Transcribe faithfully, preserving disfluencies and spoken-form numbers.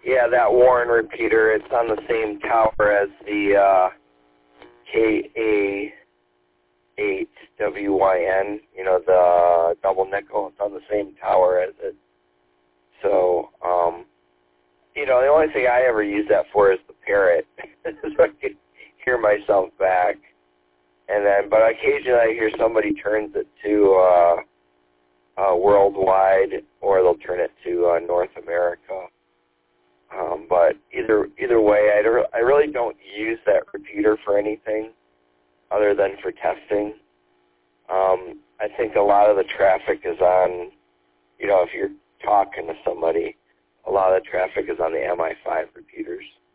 Yeah, that Warren repeater, it's on the same tower as the uh, K A eight W Y N, you know, the double nickel. It's on the same tower as it. So, um, you know, the only thing I ever use that for is the parrot, so I can hear myself back. And then, but occasionally I hear somebody turns it to uh, uh, worldwide, or they'll turn it to uh, North America. Um, but either either way, I, don't, I really don't use that repeater for anything other than for testing. Um, I think a lot of the traffic is on, you know, if you're talking to somebody, a lot of the traffic is on the M I five repeaters.